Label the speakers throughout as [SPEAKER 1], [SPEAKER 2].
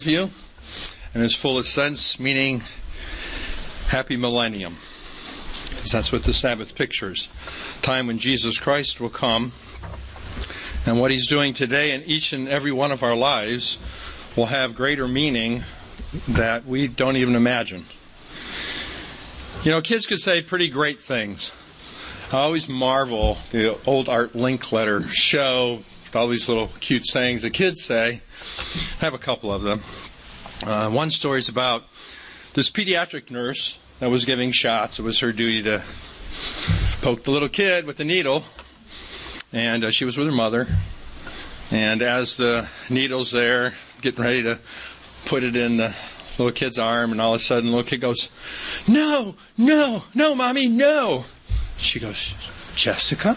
[SPEAKER 1] you, in its fullest sense, meaning happy millennium. Because that's what the Sabbath pictures. Time when Jesus Christ will come, and what He's doing today in each and every one of our lives will have greater meaning that we don't even imagine. You know, kids could say pretty great things. I always marvel the old Art Linkletter show with all these little cute sayings that kids say. I have a couple of them. One story is about this pediatric nurse that was giving shots. It was her duty to poke the little kid with the needle. And she was with her mother. And as the needle's there, getting ready to put it in the little kid's arm, and all of a sudden the little kid goes, "No, no, no, Mommy, no." She goes, "Jessica,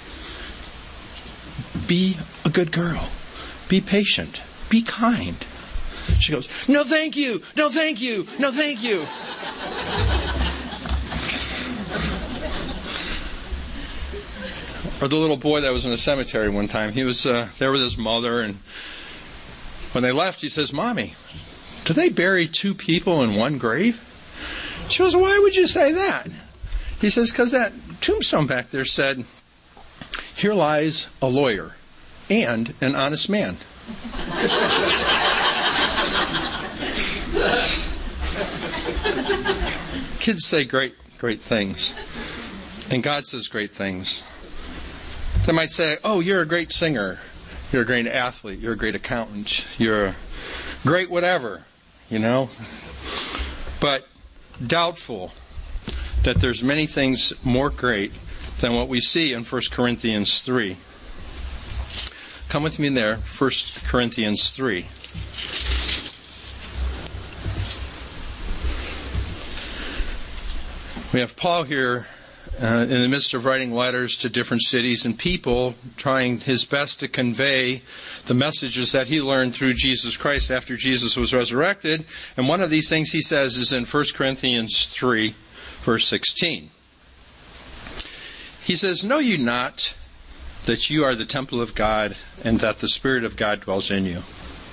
[SPEAKER 1] be a good girl. Be patient. Be kind." She goes, "No, thank you. No, thank you. No, thank you." Or the little boy that was in the cemetery one time. He was there with his mother, and when they left, he says, "Mommy, do they bury two people in one grave?" She goes, "Why would you say that?" He says, "Because that tombstone back there said, 'Here lies a lawyer and an honest man.'" Kids say great things. And God says great things. They might say, "Oh, you're a great singer. You're a great athlete. You're a great accountant. You're a great whatever," you know. But doubtful that there's many things more great than what we see in 1 Corinthians 3. Come with me there, 1 Corinthians 3. We have Paul here in the midst of writing letters to different cities and people, trying his best to convey the messages that he learned through Jesus Christ after Jesus was resurrected. And one of these things he says is in 1 Corinthians 3, verse 16. He says, "Know you not that you are the temple of God and that the Spirit of God dwells in you?"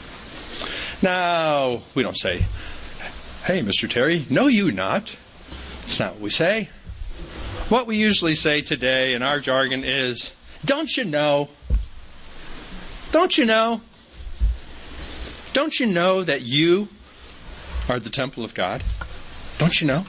[SPEAKER 1] Now, we don't say, "Hey, Mr. Terry, know you not?" That's not what we say. What we usually say today in our jargon is, "Don't you know? Don't you know? Don't you know that you are the temple of God? Don't you know?"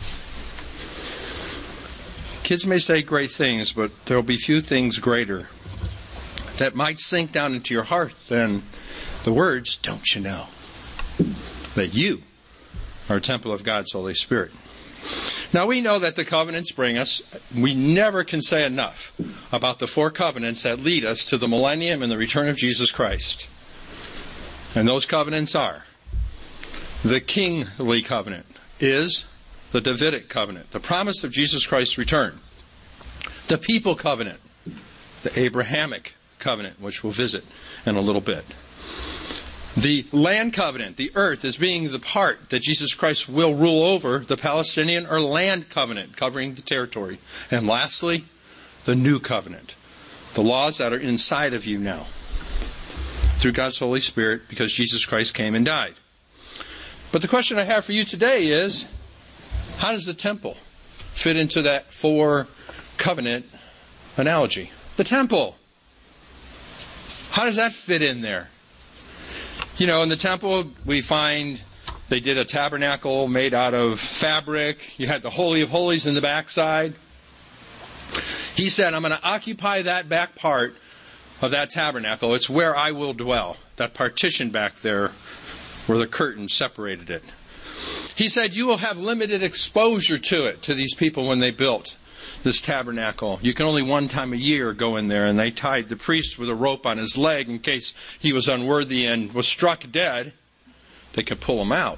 [SPEAKER 1] Kids may say great things, but there will be few things greater that might sink down into your heart than the words, "Don't you know that you are a temple of God's Holy Spirit?" Now, we know that the covenants bring us. We never can say enough about the four covenants that lead us to the millennium and the return of Jesus Christ. And those covenants are: the kingly covenant is the Davidic covenant, the promise of Jesus Christ's return. The people covenant, the Abrahamic covenant, which we'll visit in a little bit. The land covenant, the earth as being the part that Jesus Christ will rule over, the Palestinian or land covenant covering the territory. And lastly, the new covenant, the laws that are inside of you now through God's Holy Spirit because Jesus Christ came and died. But the question I have for you today is, how does the temple fit into that four covenant analogy? The temple. How does that fit in there? You know, in the temple, we find they did a tabernacle made out of fabric. You had the Holy of Holies in the backside. He said, "I'm going to occupy that back part of that tabernacle. It's where I will dwell." That partition back there where the curtain separated it. He said, "You will have limited exposure to it," to these people when they built this tabernacle. You can only one time a year go in there, and they tied the priest with a rope on his leg in case he was unworthy and was struck dead. They could pull him out.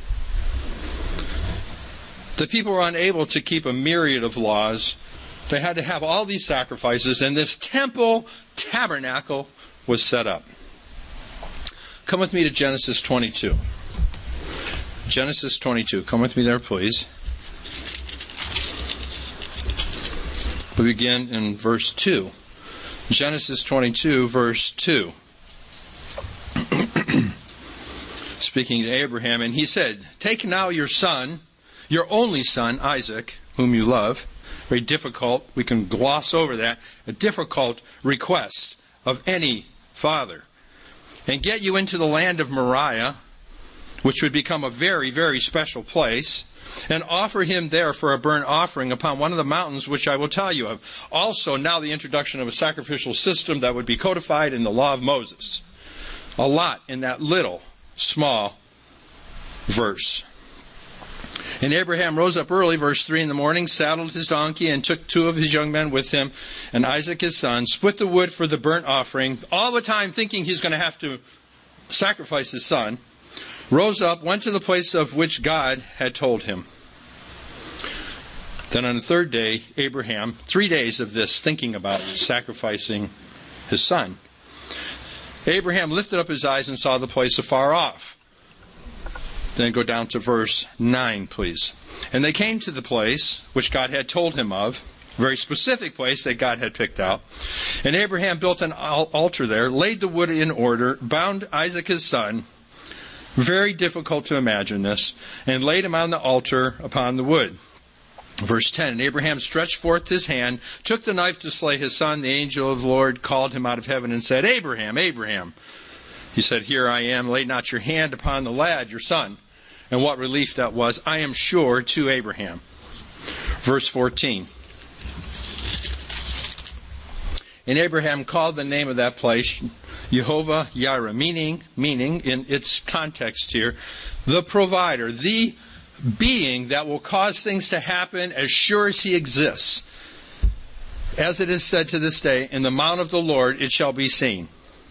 [SPEAKER 1] The people were unable to keep a myriad of laws. They had to have all these sacrifices, and this temple tabernacle was set up. Come with me to Genesis 22. Genesis 22. Come with me there, please. We begin in verse 2. Genesis 22, verse 2. speaking to Abraham, and he said, "Take now your son, your only son, Isaac, whom you love." Very difficult. We can gloss over that. A difficult request of any father. "And get you into the land of Moriah," which would become a very, very special place, "and offer him there for a burnt offering upon one of the mountains which I will tell you of." Also, now the introduction of a sacrificial system that would be codified in the law of Moses. A lot in that little, small verse. "And Abraham rose up early," verse 3, "in the morning, saddled his donkey, and took 2 of his young men with him, and Isaac his son, split the wood for the burnt offering," all the time thinking he's going to have to sacrifice his son, "rose up, went to the place of which God had told him." Then on the 3rd day, Abraham, 3 days of this thinking about sacrificing his son, Abraham lifted up his eyes and saw the place afar off. Then go down to verse 9, please. "And they came to the place which God had told him of," a very specific place that God had picked out. "And Abraham built an altar there, laid the wood in order, bound Isaac his son," very difficult to imagine this, "and laid him on the altar upon the wood." Verse 10, "And Abraham stretched forth his hand, took the knife to slay his son. The angel of the Lord called him out of heaven and said, 'Abraham, Abraham.' He said, 'Here I am. Lay not your hand upon the lad, your son.' And what relief that was, I am sure, to Abraham." Verse 14. "And Abraham called the name of that place Jehovah Jireh," meaning in its context here, the provider, the being that will cause things to happen as sure as he exists. As it is said to this day, "In the mount of the Lord it shall be seen."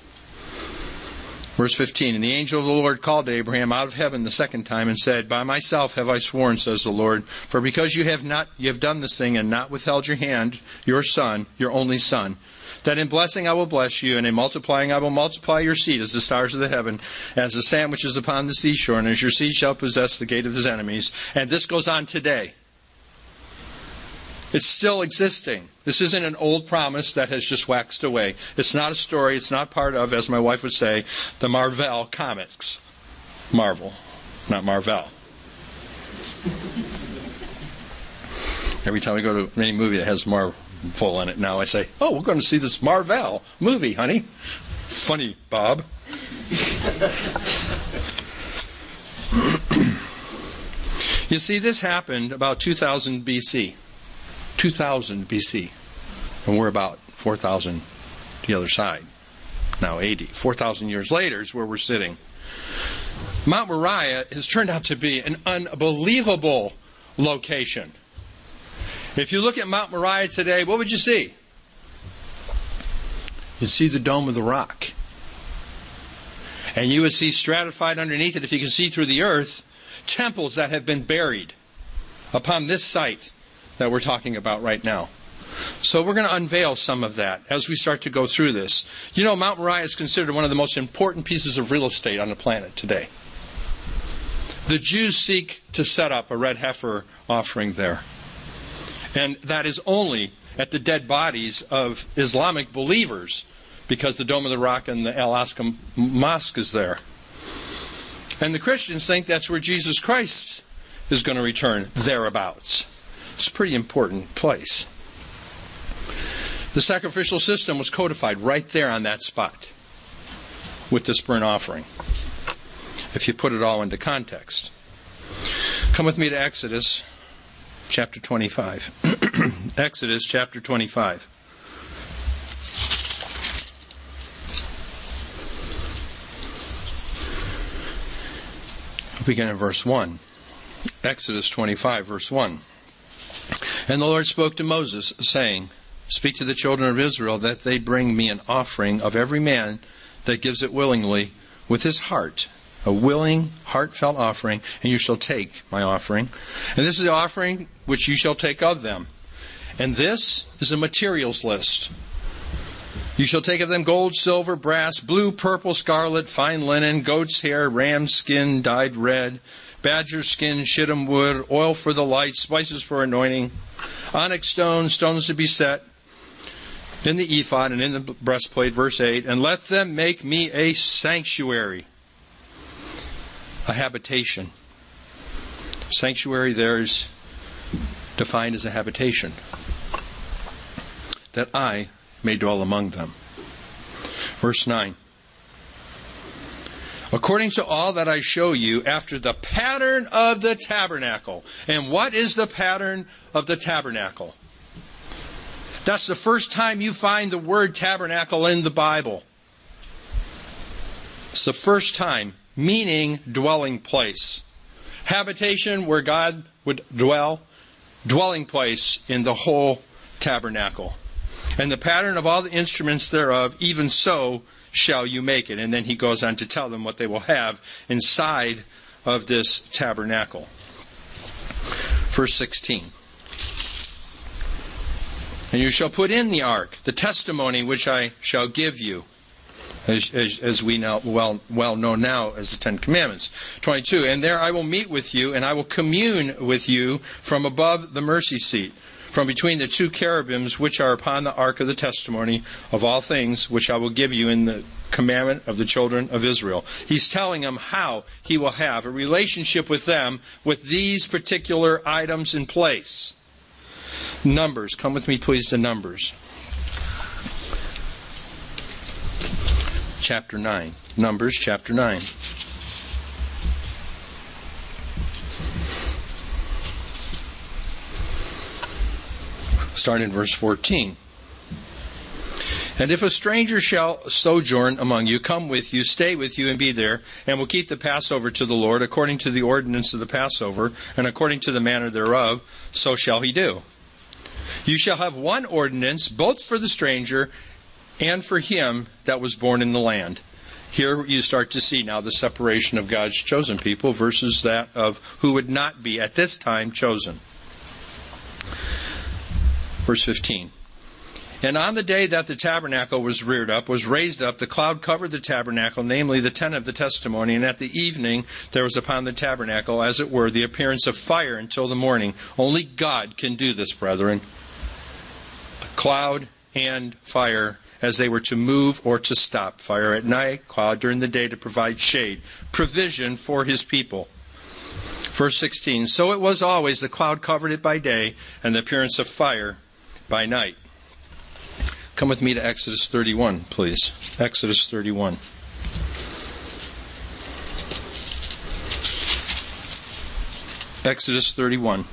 [SPEAKER 1] Verse 15, "And the angel of the Lord called to Abraham out of heaven the second time and said, 'By myself have I sworn, says the Lord, for because you have done this thing and not withheld your hand, your son, your only son, that in blessing I will bless you, and in multiplying I will multiply your seed as the stars of the heaven, as the sand which is upon the seashore, and as your seed shall possess the gate of his enemies.'" And this goes on today. It's still existing. This isn't an old promise that has just waxed away. It's not a story. It's not part of, as my wife would say, the Marvel comics. Marvel, not Marvel. Every time we go to any movie that has Marvel in it now, I say, "Oh, we're going to see this Marvel movie, honey." Funny, Bob. You see, this happened about 2000 BC. 2000 BC. And we're about 4,000 the other side. Now 80. 4,000 years later is where we're sitting. Mount Moriah has turned out to be an unbelievable location. If you look at Mount Moriah today, what would you see? You'd see the Dome of the Rock. And you would see stratified underneath it, if you can see through the earth, temples that have been buried upon this site that we're talking about right now. So we're going to unveil some of that as we start to go through this. You know, Mount Moriah is considered one of the most important pieces of real estate on the planet today. The Jews seek to set up a red heifer offering there. And that is only at the dead bodies of Islamic believers, because the Dome of the Rock and the Al-Aqsa Mosque is there. And the Christians think that's where Jesus Christ is going to return, thereabouts. It's a pretty important place. The sacrificial system was codified right there on that spot with this burnt offering, if you put it all into context. Come with me to Exodus chapter 25. Exodus chapter 25. We'll begin in verse 1. Exodus 25, verse 1. "And the Lord spoke to Moses, saying, Speak to the children of Israel that they bring me an offering of every man that gives it willingly with his heart, a willing, heartfelt offering, and you shall take my offering. And this is the offering which you shall take of them. And this is a materials list. You shall take of them gold, silver, brass, blue, purple, scarlet, fine linen, goat's hair, ram's skin dyed red, badger skin, shittim wood, oil for the light, spices for anointing, onyx stones, stones to be set in the ephod and in the breastplate," verse 8, "and let them make me a sanctuary." a habitation. Sanctuary there is defined as a habitation, that I may dwell among them. Verse 9. According to all that I show you, after the pattern of the tabernacle. And what is the pattern of the tabernacle? That's the first time you find the word tabernacle in the Bible. It's the first time, meaning dwelling place. Habitation where God would dwell, dwelling place in the whole tabernacle. And the pattern of all the instruments thereof, even so shall you make it. And then he goes on to tell them what they will have inside of this tabernacle. Verse 16. And you shall put in the ark, the testimony which I shall give you, as we now well know now as the Ten Commandments. 22. And there I will meet with you, and I will commune with you from above the mercy seat, from between the two cherubims which are upon the ark of the testimony of all things which I will give you in the commandment of the children of Israel. He's telling them how he will have a relationship with them with these particular items in place. Numbers. Come with me, please, to Numbers. Chapter 9. Numbers, chapter 9. Start in verse 14. And if a stranger shall sojourn among you, come with you, stay with you, and be there, and will keep the Passover to the Lord, according to the ordinance of the Passover, and according to the manner thereof, so shall he do. You shall have one ordinance, both for the stranger and for him that was born in the land. Here you start to see now the separation of God's chosen people versus that of who would not be at this time chosen. Verse 15. And on the day that the tabernacle was raised up, the cloud covered the tabernacle, namely the tent of the testimony. And at the evening there was upon the tabernacle, as it were, the appearance of fire until the morning. Only God can do this, brethren. Cloud and fire as they were to move or to stop. Fire at night, cloud during the day to provide shade. Provision for his people. Verse 16. So it was always, the cloud covered it by day, and the appearance of fire by night. Come with me to Exodus 31, please. Exodus 31. Exodus 31.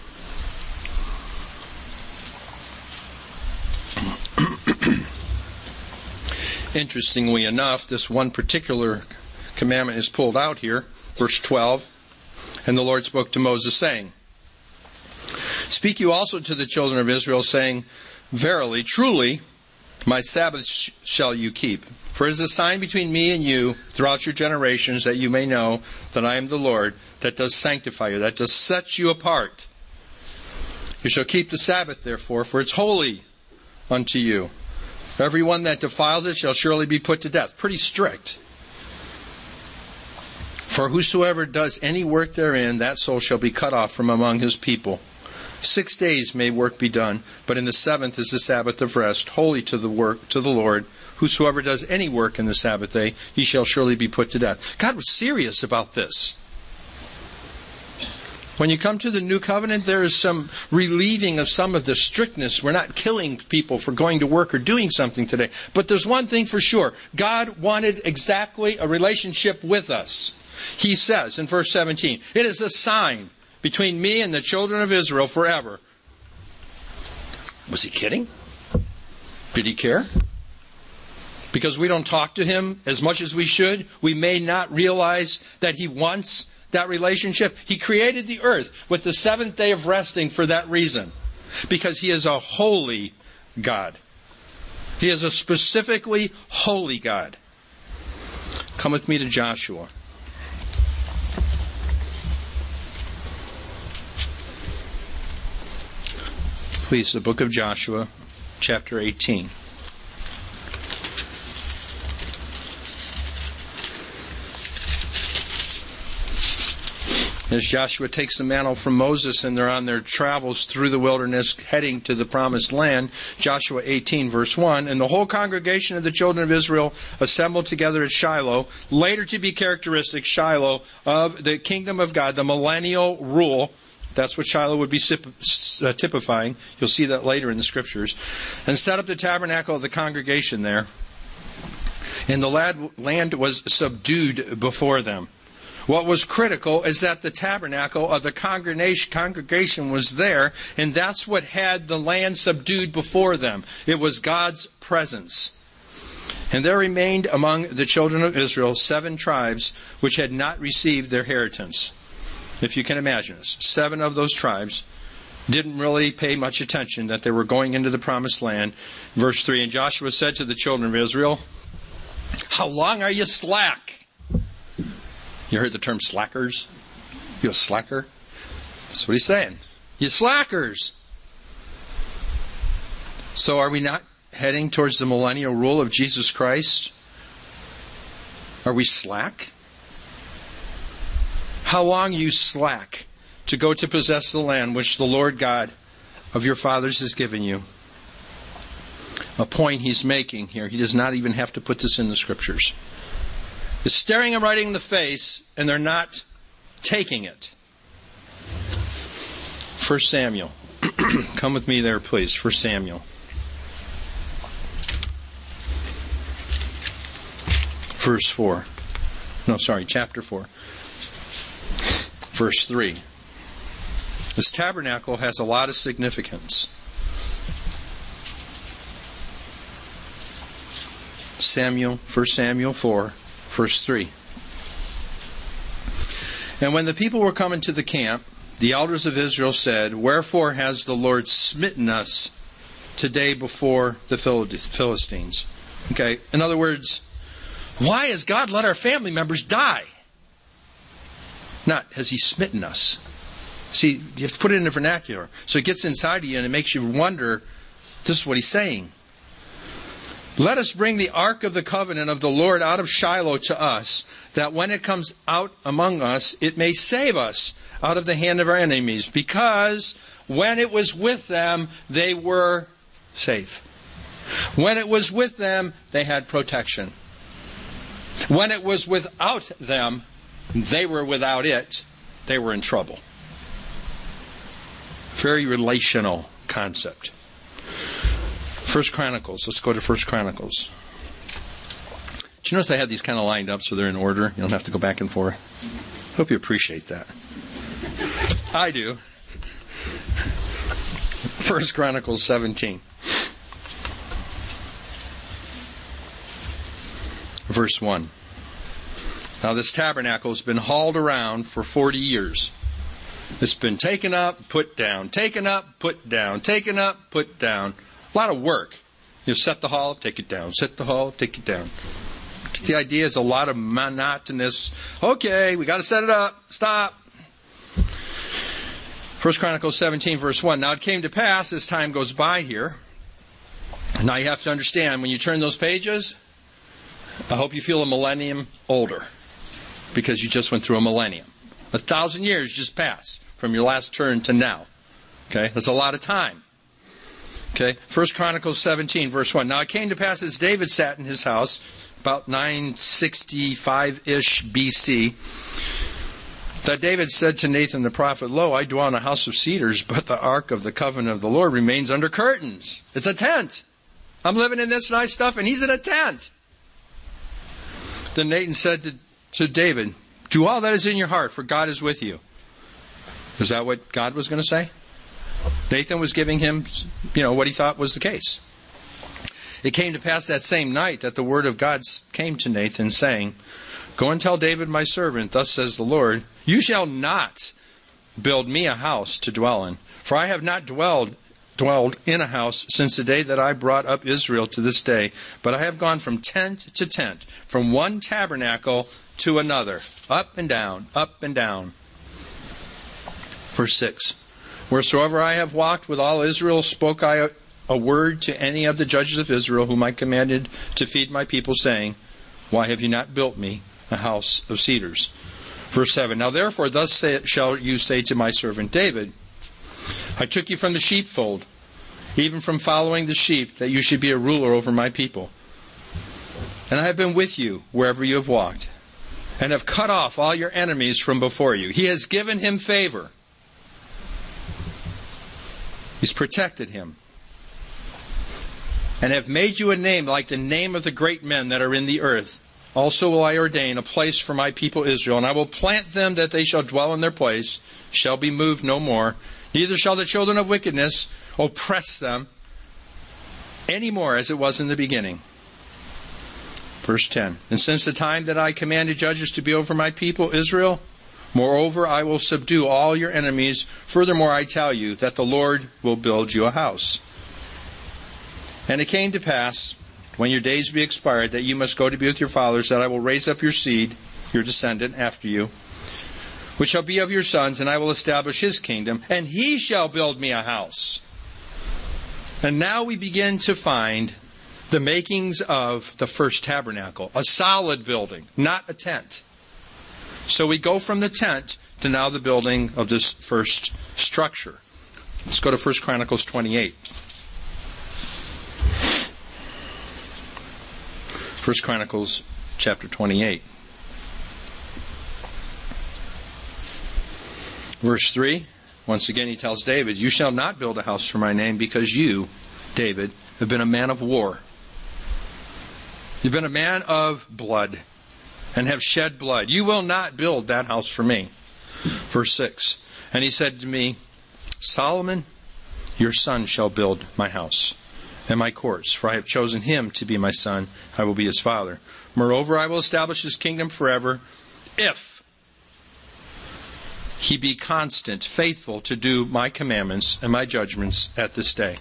[SPEAKER 1] Interestingly enough, this one particular commandment is pulled out here. Verse 12. And the Lord spoke to Moses, saying, Speak you also to the children of Israel, saying, Verily, truly, my Sabbaths shall you keep. For it is a sign between me and you throughout your generations, that you may know that I am the Lord, that does sanctify you, that does set you apart. You shall keep the Sabbath, therefore, for it's holy unto you. Everyone that defiles it shall surely be put to death. Pretty strict. For whosoever does any work therein, that soul shall be cut off from among his people. 6 days may work be done, but in the seventh is the Sabbath of rest, holy to the Lord. Whosoever does any work in the Sabbath day, he shall surely be put to death. God was serious about this. When you come to the New Covenant, there is some relieving of some of the strictness. We're not killing people for going to work or doing something today. But there's one thing for sure. God wanted exactly a relationship with us. He says in verse 17, it is a sign between me and the children of Israel forever. Was he kidding? Did he care? Because we don't talk to him as much as we should, we may not realize that he wants that relationship. He created the earth with the seventh day of resting for that reason. Because he is a holy God. He is a specifically holy God. Come with me to Joshua. Please, the book of Joshua, chapter 18. As Joshua takes the mantle from Moses and they're on their travels through the wilderness heading to the promised land, Joshua 18 verse 1, and the whole congregation of the children of Israel assembled together at Shiloh, later to be characteristic, Shiloh, of the kingdom of God, the millennial rule. That's what Shiloh would be typifying. You'll see that later in the scriptures. And set up the tabernacle of the congregation there. And the land was subdued before them. What was critical is that the tabernacle of the congregation was there, and that's what had the land subdued before them. It was God's presence. And there remained among the children of Israel 7 tribes which had not received their inheritance. If you can imagine this, 7 of those tribes didn't really pay much attention that they were going into the promised land. Verse 3, and Joshua said to the children of Israel, how long are you slack? You heard the term slackers? You a slacker? That's what he's saying. You slackers! So are we not heading towards the millennial rule of Jesus Christ? Are we slack? How long you slack to go to possess the land which the Lord God of your fathers has given you? A point he's making here. He does not even have to put this in the scriptures. Is staring them right in the face, and they're not taking it. 1 Samuel. Come with me there, please. 1 Samuel. Verse 4. No, sorry, chapter 4. Verse 3. This tabernacle has a lot of significance. 1 Samuel 4. Verse 3. And when the people were coming to the camp, the elders of Israel said, wherefore has the Lord smitten us today before the Philistines? Okay, in other words, why has God let our family members die? Not, has he smitten us? See, you have to put it in the vernacular. So it gets inside of you and it makes you wonder, this is what he's saying. Let us bring the ark of the covenant of the Lord out of Shiloh to us, that when it comes out among us, it may save us out of the hand of our enemies. Because when it was with them, they were safe. When it was with them, they had protection. When it was without them, they were without it. They were in trouble. Very relational concept. 1 Chronicles. Let's go to 1 Chronicles. Do you notice I had these kind of lined up so they're in order? You don't have to go back and forth. Hope you appreciate that. I do. 1 Chronicles 17. Verse 1. Now this tabernacle has been hauled around for 40 years. It's been taken up, put down, taken up, put down, taken up, put down. A lot of work. You set the hall up, take it down. Set the hall up, take it down. The idea is a lot of monotonous, okay, we got to set it up, stop. 1 Chronicles 17 verse 1. Now it came to pass as time goes by here. Now you have to understand, when you turn those pages, I hope you feel a millennium older. Because you just went through a millennium. 1,000 years just passed from your last turn to now. Okay, that's a lot of time. Okay, 1 Chronicles 17, verse 1. Now it came to pass as David sat in his house, about 965-ish BC, that David said to Nathan the prophet, lo, I dwell in a house of cedars, but the ark of the covenant of the Lord remains under curtains. It's a tent. I'm living in this nice stuff, and he's in a tent. Then Nathan said to David, do all that is in your heart, for God is with you. Is that what God was going to say? Nathan was giving him, what he thought was the case. It came to pass that same night that the word of God came to Nathan, saying, go and tell David my servant, thus says the Lord, you shall not build me a house to dwell in, for I have not dwelled in a house since the day that I brought up Israel to this day, but I have gone from tent to tent, from one tabernacle to another, up and down, up and down. Verse 6. Wheresoever I have walked with all Israel, spoke I a word to any of the judges of Israel, whom I commanded to feed my people, saying, why have you not built me a house of cedars? Verse 7, now therefore thus shall you say to my servant David, I took you from the sheepfold, even from following the sheep, that you should be a ruler over my people. And I have been with you wherever you have walked, and have cut off all your enemies from before you. He has given him favor. He's protected him. And have made you a name like the name of the great men that are in the earth. Also will I ordain a place for my people Israel, and I will plant them that they shall dwell in their place, shall be moved no more. Neither shall the children of wickedness oppress them any more as it was in the beginning. Verse 10, and since the time that I commanded judges to be over my people Israel, moreover I will subdue all your enemies. Furthermore I tell you that the Lord will build you a house. And it came to pass, when your days be expired, that you must go to be with your fathers, that I will raise up your seed, your descendant after you, which shall be of your sons, and I will establish his kingdom, and he shall build me a house. And now we begin to find the makings of the first tabernacle, a solid building, not a tent. So we go from the tent to now the building of this first structure. Let's go to 1 Chronicles 28. 1 Chronicles chapter 28. Verse 3, once again he tells David, you shall not build a house for my name, because you, David, have been a man of war. You've been a man of blood and have shed blood. You will not build that house for me. Verse 6, and he said to me, Solomon, your son shall build my house and my courts, for I have chosen him to be my son. I will be his father. Moreover, I will establish his kingdom forever, if he be constant, faithful to do my commandments and my judgments at this day.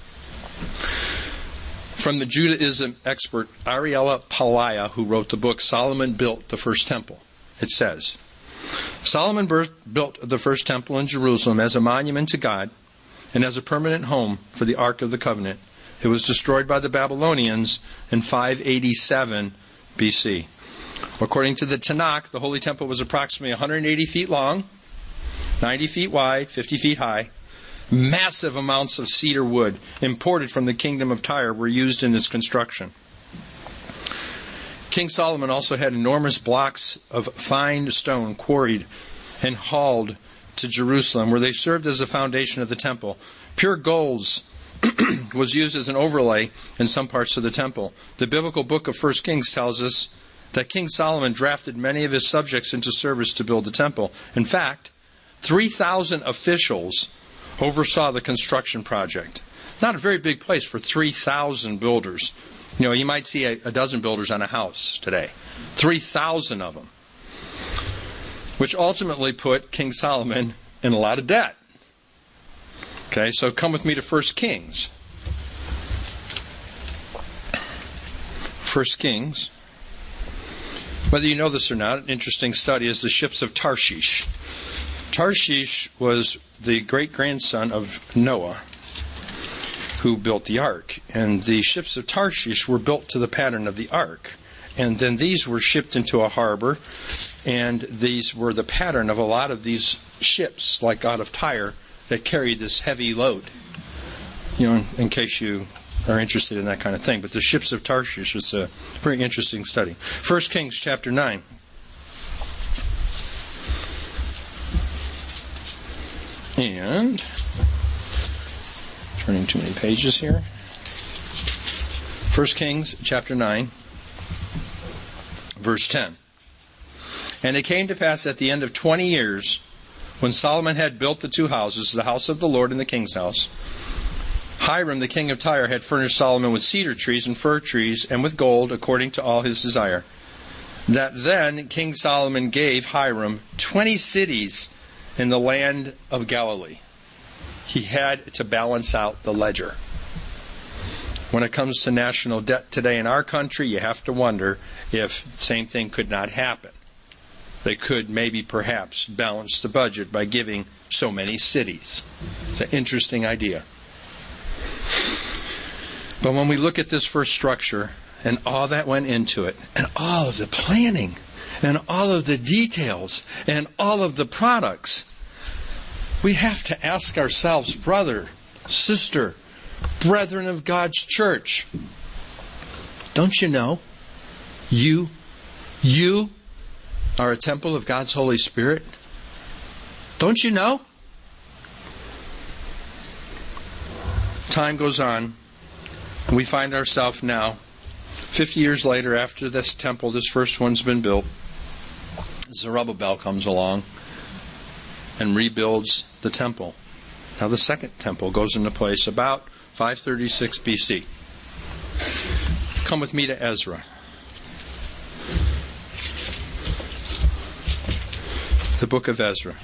[SPEAKER 1] From the Judaism expert Ariella Palaya, who wrote the book Solomon Built the First Temple, it says, Solomon built the first temple in Jerusalem as a monument to God and as a permanent home for the Ark of the Covenant. It was destroyed by the Babylonians in 587 BC. According to the Tanakh, the Holy Temple was approximately 180 feet long, 90 feet wide, 50 feet high. Massive amounts of cedar wood imported from the kingdom of Tyre were used in its construction. King Solomon also had enormous blocks of fine stone quarried and hauled to Jerusalem, where they served as the foundation of the temple. Pure gold was used as an overlay in some parts of the temple. The biblical book of 1 Kings tells us that King Solomon drafted many of his subjects into service to build the temple. In fact, 3,000 officials oversaw the construction project. Not a very big place for 3,000 builders. You know, you might see a dozen builders on a house today. 3,000 of them. Which ultimately put King Solomon in a lot of debt. Okay, so come with me to 1 Kings. 1 Kings. Whether you know this or not, an interesting study is the ships of Tarshish. Tarshish was the great-grandson of Noah, who built the ark. And the ships of Tarshish were built to the pattern of the ark. And then these were shipped into a harbor, and these were the pattern of a lot of these ships, like out of Tyre, that carried this heavy load. You know, in case you are interested in that kind of thing. But the ships of Tarshish is a very interesting study. 1 Kings chapter 9. And, turning too many pages here. 1 Kings chapter 9, verse 10. And it came to pass at the end of 20 years, when Solomon had built the two houses, the house of the Lord and the king's house, Hiram the king of Tyre had furnished Solomon with cedar trees and fir trees, and with gold, according to all his desire. That then King Solomon gave Hiram 20 cities in the land of Galilee. He had to balance out the ledger. When it comes to national debt today in our country, you have to wonder if the same thing could not happen. They could maybe perhaps balance the budget by giving so many cities. It's an interesting idea. But when we look at this first structure and all that went into it, and all of the planning and all of the details and all of the products, we have to ask ourselves, brother, sister, brethren of God's church, don't you know you are a temple of God's Holy Spirit? Don't you know? Time goes on. We find ourselves now, 50 years later, after this temple, this first one's been built, Zerubbabel comes along and rebuilds the temple. Now the second temple goes into place about 536 BC. Come with me to Ezra. The book of Ezra.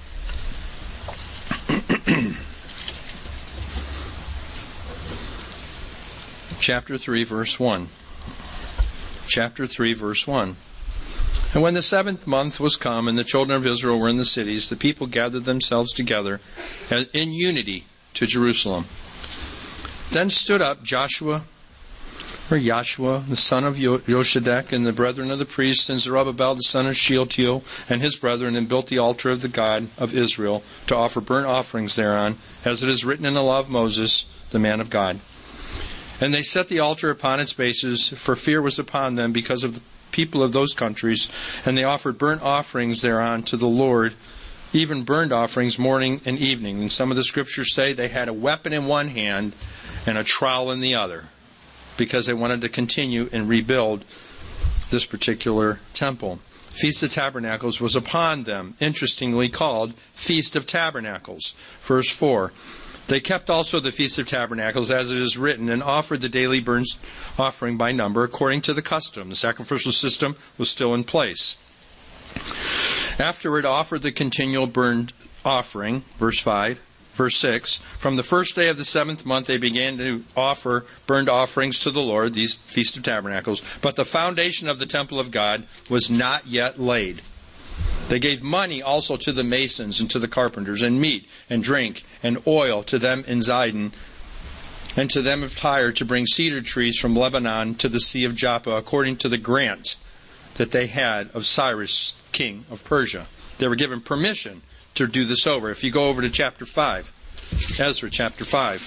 [SPEAKER 1] Chapter 3, verse 1. Chapter 3, verse 1. And when the 7th month was come, and the children of Israel were in the cities, the people gathered themselves together in unity to Jerusalem. Then stood up Joshua, the son of Joshadek, and the brethren of the priests, and Zerubbabel, the son of Shealtiel, and his brethren, and built the altar of the God of Israel, to offer burnt offerings thereon, as it is written in the law of Moses, the man of God. And they set the altar upon its bases, for fear was upon them because of the people of those countries, and they offered burnt offerings thereon to the Lord, even burnt offerings morning and evening. And some of the scriptures say they had a weapon in one hand and a trowel in the other, because they wanted to continue and rebuild this particular temple. Feast of Tabernacles was upon them, interestingly called Feast of Tabernacles. Verse 4. They kept also the Feast of Tabernacles, as it is written, and offered the daily burnt offering by number, according to the custom. The sacrificial system was still in place. Afterward offered the continual burnt offering, verse 5. Verse 6, from the first day of the 7th month they began to offer burnt offerings to the Lord, these Feast of Tabernacles, but the foundation of the temple of God was not yet laid. They gave money also to the masons and to the carpenters, and meat and drink and oil to them in Zidon, and to them of Tyre, to bring cedar trees from Lebanon to the Sea of Joppa, according to the grant that they had of Cyrus, king of Persia. They were given permission to do this over. If you go over to chapter 5, Ezra chapter 5,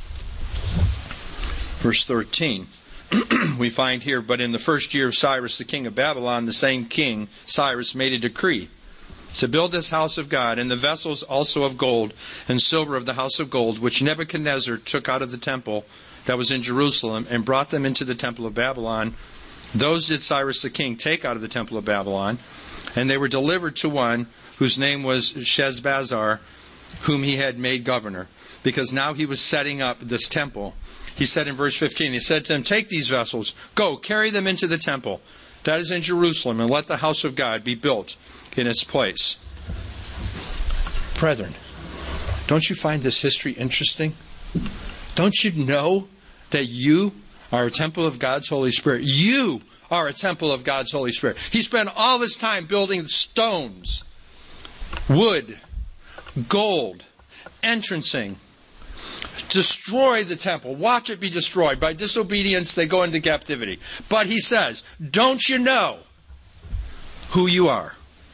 [SPEAKER 1] verse 13, we find here, but in the first year of Cyrus the king of Babylon, the same king, Cyrus, made a decree to build this house of God, and the vessels also of gold and silver of the house of gold, which Nebuchadnezzar took out of the temple that was in Jerusalem, and brought them into the temple of Babylon. Those did Cyrus the king take out of the temple of Babylon, and they were delivered to one whose name was Sheshbazzar, whom he had made governor, because now he was setting up this temple. He said in verse 15, he said to them, take these vessels, go, carry them into the temple that is in Jerusalem, and let the house of God be built in its place. Brethren, don't you find this history interesting? Don't you know that you are a temple of God's Holy Spirit? You are a temple of God's Holy Spirit. He spent all his time building stones, wood, gold, entrancing, destroy the temple. Watch it be destroyed. By disobedience, they go into captivity. But he says, don't you know who you are?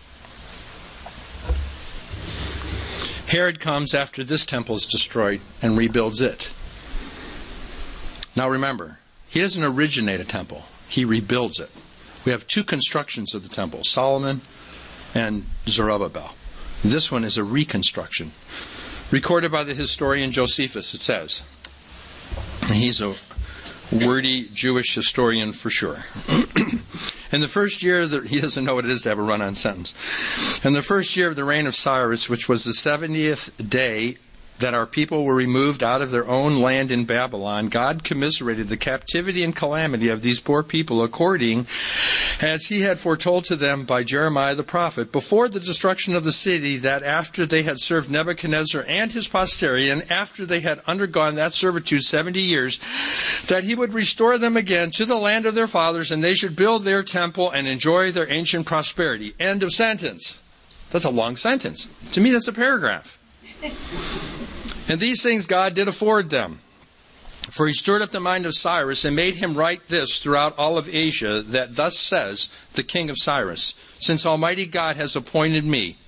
[SPEAKER 1] Herod comes after this temple is destroyed and rebuilds it. Now remember, he doesn't originate a temple. He rebuilds it. We have two constructions of the temple, Solomon and Zerubbabel. This one is a reconstruction. Recorded by the historian Josephus, it says. He's a wordy Jewish historian for sure. In the first year, he doesn't know what it is to have a run-on sentence. In the first year of the reign of Cyrus, which was the 70th day that our people were removed out of their own land in Babylon, God commiserated the captivity and calamity of these poor people according as he had foretold to them by Jeremiah the prophet, before the destruction of the city, that after they had served Nebuchadnezzar and his posterity, and after they had undergone that servitude 70 years, that he would restore them again to the land of their fathers, and they should build their temple and enjoy their ancient prosperity. End of sentence. That's a long sentence. To me, that's a paragraph. And these things God did afford them. For he stirred up the mind of Cyrus and made him write this throughout all of Asia, that thus says the king of Cyrus, since Almighty God has appointed me,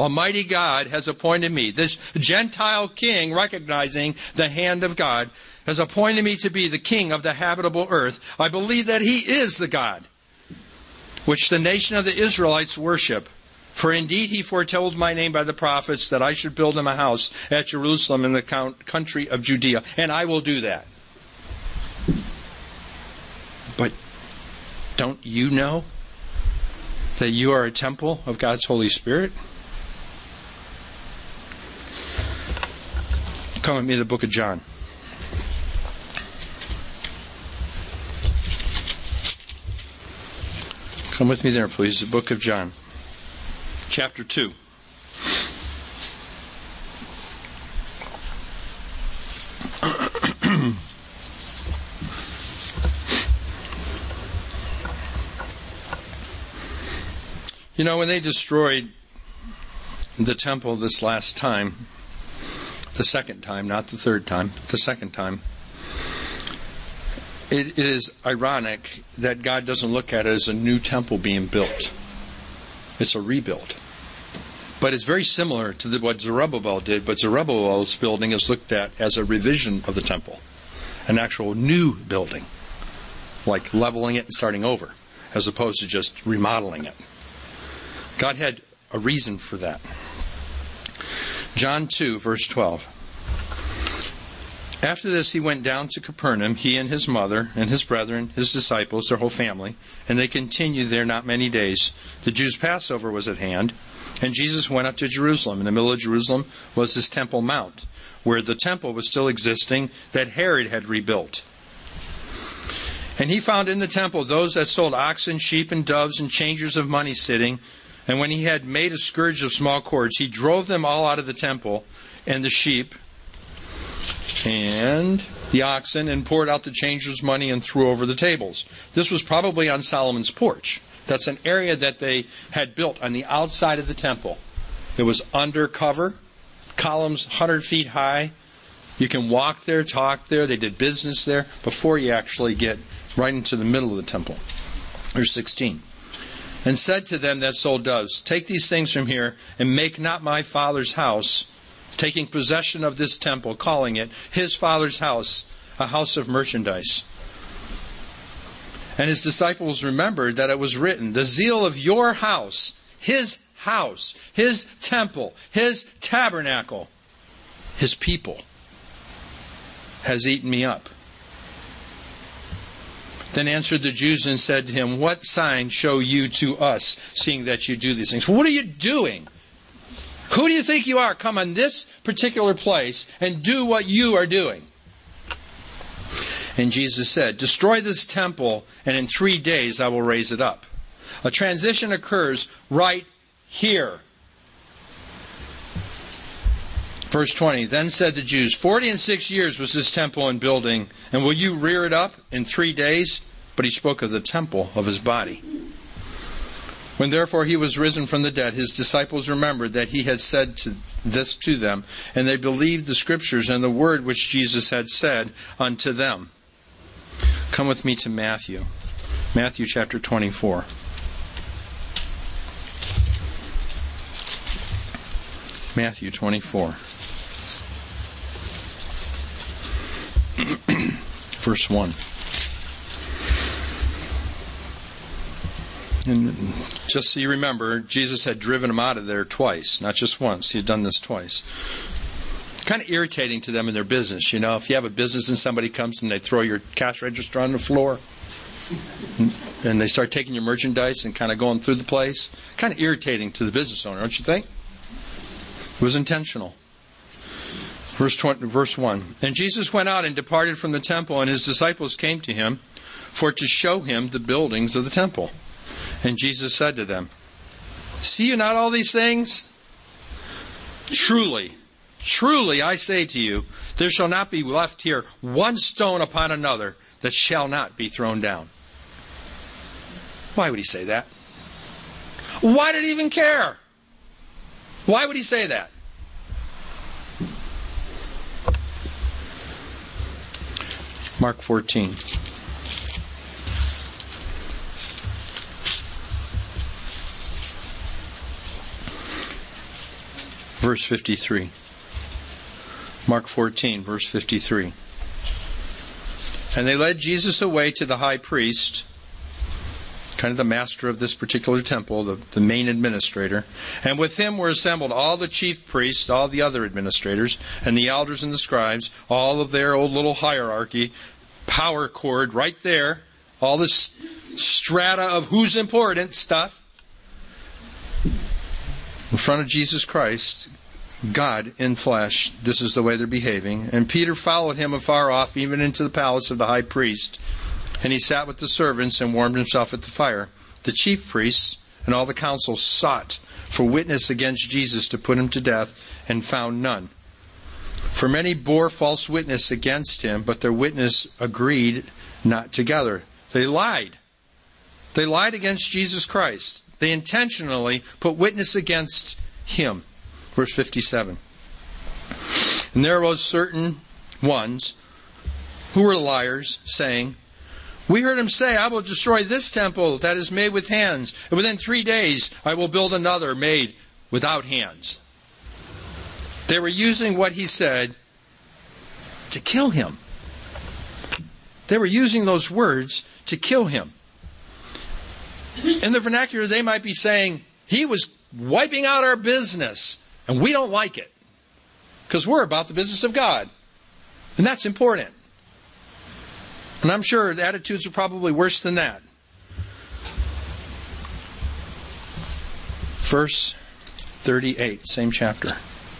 [SPEAKER 1] this Gentile king, recognizing the hand of God, has appointed me to be the king of the habitable earth. I believe that he is the God which the nation of the Israelites worship. For indeed he foretold my name by the prophets, that I should build him a house at Jerusalem in the country of Judea. And I will do that. But don't you know that you are a temple of God's Holy Spirit? Come with me to the book of John. Come with me there, please. The book of John. Chapter 2. You know, when they destroyed the temple this last time, the second time, not the third time, the second time, it is ironic that God doesn't look at it as a new temple being built. It's a rebuild. But it's very similar to what Zerubbabel did, but Zerubbabel's building is looked at as a revision of the temple, an actual new building, like leveling it and starting over, as opposed to just remodeling it. God had a reason for that. John 2, verse 12. After this he went down to Capernaum, he and his mother and his brethren, his disciples, their whole family, and they continued there not many days. The Jews' Passover was at hand, and Jesus went up to Jerusalem. In the middle of Jerusalem was this Temple Mount, where the temple was still existing that Herod had rebuilt. And he found in the temple those that sold oxen, sheep, and doves, and changers of money sitting. And when he had made a scourge of small cords, he drove them all out of the temple, and the sheep and the oxen, and poured out the changers' money and threw over the tables. This was probably on Solomon's porch. That's an area that they had built on the outside of the temple. It was undercover, columns 100 feet high. You can walk there, talk there. They did business there before you actually get right into the middle of the temple. Verse 16. And said to them that sold doves, take these things from here, and make not my Father's house, taking possession of this temple, calling it his Father's house, a house of merchandise. And his disciples remembered that it was written, the zeal of your house, his temple, his tabernacle, his people, has eaten me up. Then answered the Jews and said to him, what sign show you to us, seeing that you do these things? What are you doing? Who do you think you are? Come on this particular place and do what you are doing. And Jesus said, destroy this temple, and in 3 days I will raise it up. A transition occurs right here. Verse 20, then said the Jews, 46 years was this temple in building, and will you rear it up in 3 days? But he spoke of the temple of his body. When therefore he was risen from the dead, his disciples remembered that he had said this to them, and they believed the Scriptures and the word which Jesus had said unto them. Come with me to Matthew. Matthew chapter 24. Matthew 24. Verse 1. And just so you remember, Jesus had driven them out of there twice, not just once. He had done this twice. Kind of irritating to them in their business. You know, if you have a business and somebody comes and they throw your cash register on the floor and they start taking your merchandise and kind of going through the place, kind of irritating to the business owner, don't you think? It was intentional. Verse 1. And Jesus went out and departed from the temple, and his disciples came to him for to show him the buildings of the temple. And Jesus said to them, see you not all these things? Truly, I say to you, there shall not be left here one stone upon another that shall not be thrown down. Why would he say that? Why did he even care? Why would he say that? Mark 14. Verse 53. Mark 14, verse 53. And they led Jesus away to the high priest, kind of the master of this particular temple, the main administrator. And with him were assembled all the chief priests, all the other administrators, and the elders and the scribes, all of their old little hierarchy, power cord right there, all this strata of who's important stuff. In front of Jesus Christ, God in flesh, this is the way they're behaving. And Peter followed him afar off, even into the palace of the high priest. And he sat with the servants and warmed himself at the fire. The chief priests and all the council sought for witness against Jesus to put him to death, and found none. For many bore false witness against him, but their witness agreed not together. They lied. They lied against Jesus Christ. They intentionally put witness against him. Verse 57. And there arose certain ones who were liars, saying, We heard him say, I will destroy this temple that is made with hands, and within 3 days I will build another made without hands. They were using what he said to kill him. They were using those words to kill him. In the vernacular, they might be saying, he was wiping out our business, and we don't like it, because we're about the business of God. And that's important. And I'm sure the attitudes are probably worse than that. Verse 38, same chapter.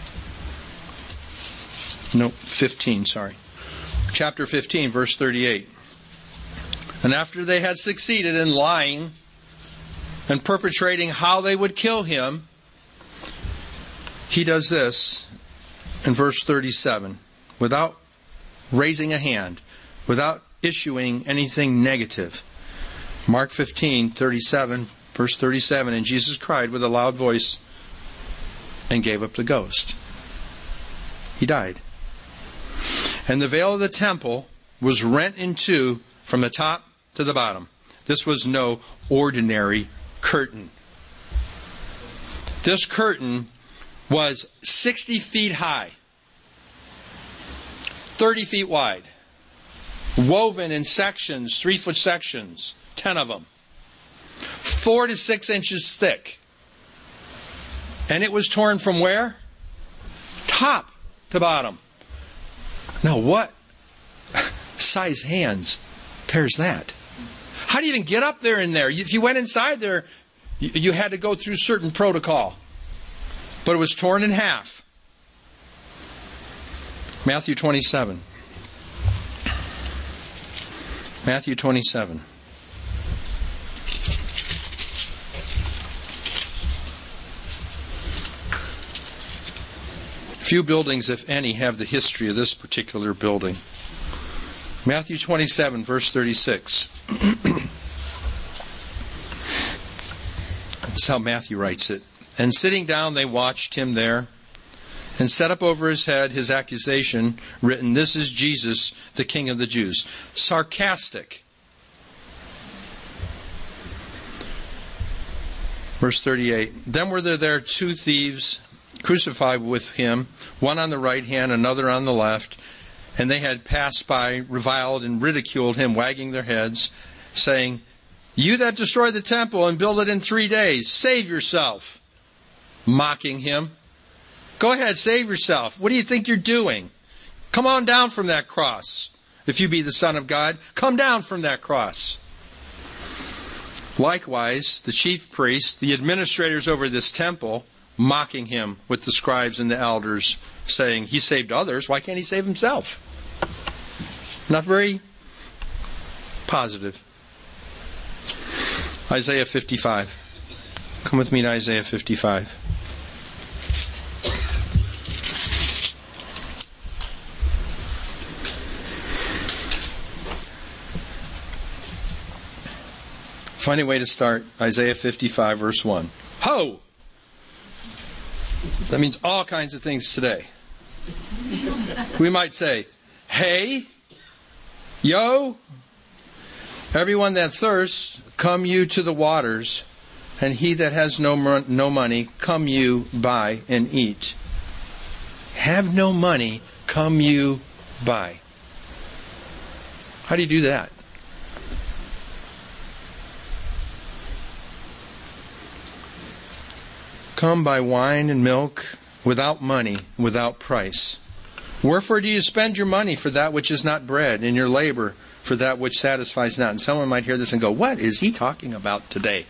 [SPEAKER 1] No, 15, sorry. Chapter 15, verse 38. And after they had succeeded in lying and perpetrating how they would kill him, he does this in verse 37, without raising a hand, without issuing anything negative. Mark 15, 37, verse 37, and Jesus cried with a loud voice and gave up the ghost. He died. And the veil of the temple was rent in two from the top to the bottom. This was no ordinary curtain. This curtain was 60 feet high, 30 feet wide, woven in sections, 3-foot sections, 10 of them, 4 to 6 inches thick. And it was torn from where? Top to bottom. Now what size hands tears that? How do you even get up there in there? If you went inside there, you had to go through certain protocol. But it was torn in half. Matthew 27. Matthew 27. Few buildings, if any, have the history of this particular building. Matthew 27, verse 36. That's how Matthew writes it. And sitting down, they watched him there, and set up over his head his accusation, written, This is Jesus, the King of the Jews. Sarcastic. Verse 38. Then were there 2 thieves crucified with him, one on the right hand, another on the left. And they had passed by, reviled and ridiculed him, wagging their heads, saying, You that destroy the temple and build it in 3 days, save yourself. Mocking him. Go ahead, save yourself. What do you think you're doing? Come on down from that cross. If you be the Son of God, come down from that cross. Likewise, the chief priests, the administrators over this temple, mocking him with the scribes and the elders, saying, He saved others, why can't he save himself? Not very positive. Isaiah 55. Come with me to Isaiah 55. Funny way to start Isaiah 55, verse 1. Ho! That means all kinds of things today. We might say, Hey, Yo, everyone that thirsts, come you to the waters, and he that has no money, come you buy and eat. Have no money, come you buy. How do you do that? Come buy wine and milk without money, without price. Wherefore do you spend your money for that which is not bread, and your labor for that which satisfies not? And someone might hear this and go, what is he talking about today?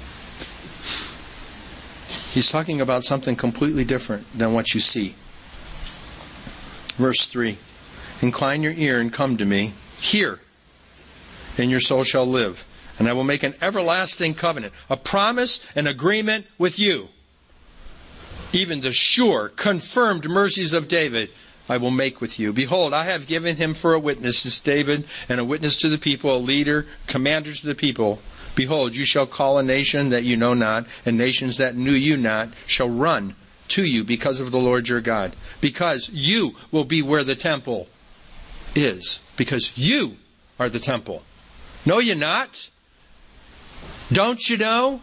[SPEAKER 1] He's talking about something completely different than what you see. Verse 3. Incline your ear and come to me. Hear, and your soul shall live. And I will make an everlasting covenant, a promise, an agreement with you. Even the sure, confirmed mercies of David I will make with you. Behold, I have given him for a witness, this David, and a witness to the people, a leader, commander to the people. Behold, you shall call a nation that you know not, and nations that knew you not shall run to you because of the Lord your God. Because you will be where the temple is. Because you are the temple. Know you not? Don't you know?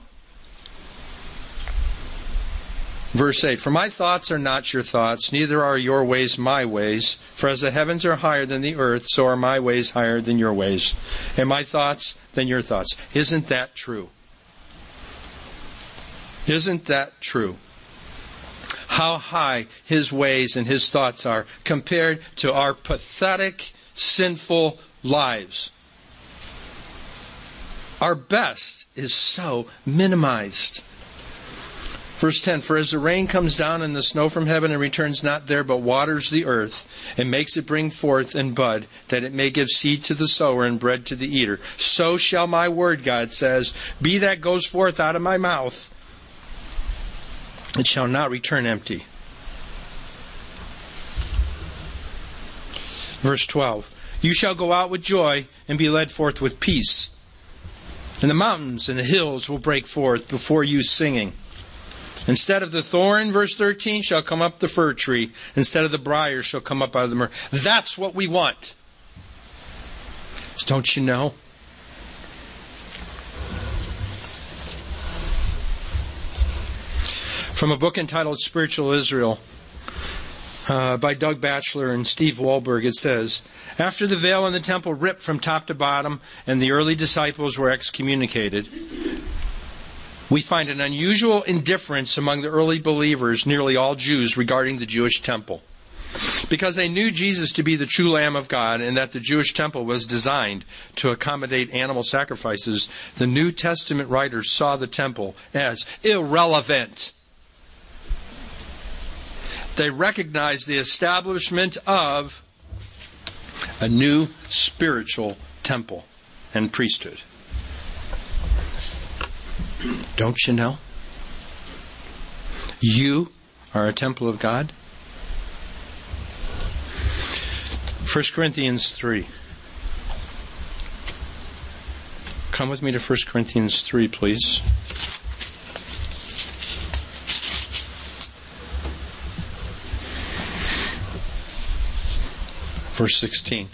[SPEAKER 1] Verse 8, for my thoughts are not your thoughts, neither are your ways my ways. For as the heavens are higher than the earth, so are my ways higher than your ways, and my thoughts than your thoughts. Isn't that true? Isn't that true? How high His ways and His thoughts are compared to our pathetic, sinful lives. Our best is so minimized. Verse 10, for as the rain comes down and the snow from heaven and returns not there, but waters the earth, and makes it bring forth and bud, that it may give seed to the sower and bread to the eater, so shall my word, God says, be that goes forth out of my mouth. It shall not return empty. Verse 12, you shall go out with joy and be led forth with peace. And the mountains and the hills will break forth before you singing. Instead of the thorn, verse 13, shall come up the fir tree. Instead of the briar shall come up out of the myrtle. That's what we want. Don't you know? From a book entitled Spiritual Israel by Doug Batchelor and Steve Wahlberg, it says, after the veil in the temple ripped from top to bottom and the early disciples were excommunicated, we find an unusual indifference among the early believers, nearly all Jews, regarding the Jewish temple. Because they knew Jesus to be the true Lamb of God and that the Jewish temple was designed to accommodate animal sacrifices, the New Testament writers saw the temple as irrelevant. They recognized the establishment of a new spiritual temple and priesthood. Don't you know? You are a temple of God. 1 Corinthians 3. Come with me to 1 Corinthians 3, please. Verse 16.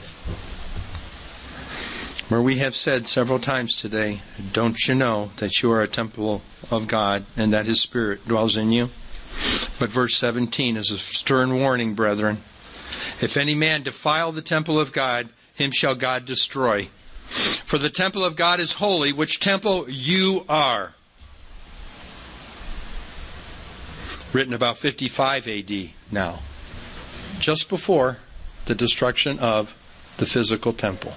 [SPEAKER 1] Where we have said several times today, don't you know that you are a temple of God and that His Spirit dwells in you? But verse 17 is a stern warning, brethren. If any man defile the temple of God, him shall God destroy. For the temple of God is holy, which temple you are. Written about 55 AD now. Just before the destruction of the physical temple.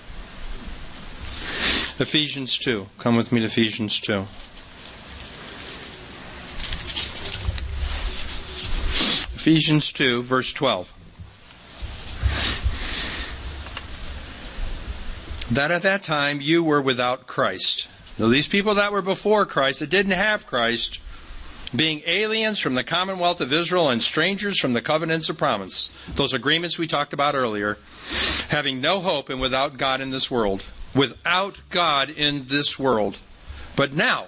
[SPEAKER 1] Ephesians 2. Come with me to Ephesians 2. Ephesians 2, verse 12. That at that time you were without Christ. Now, these people that were before Christ, that didn't have Christ, being aliens from the commonwealth of Israel and strangers from the covenants of promise, those agreements we talked about earlier, having no hope and without God in this world. Without God in this world. But now,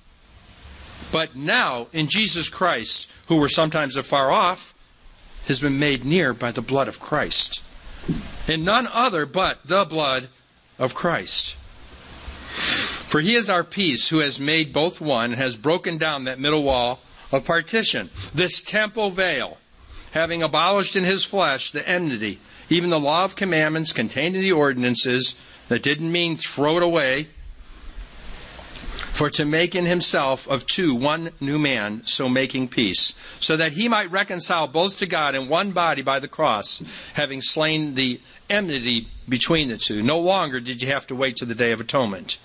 [SPEAKER 1] in Jesus Christ, who were sometimes afar off, has been made near by the blood of Christ. in none other but the blood of Christ. For he is our peace, who has made both one, and has broken down that middle wall of partition, this temple veil, having abolished in his flesh the enmity, even the law of commandments contained in the ordinances, that didn't mean throw it away, for to make in himself of two one new man, so making peace, so that he might reconcile both to God in one body by the cross, having slain the enmity between the two. No longer did you have to wait to the day of atonement.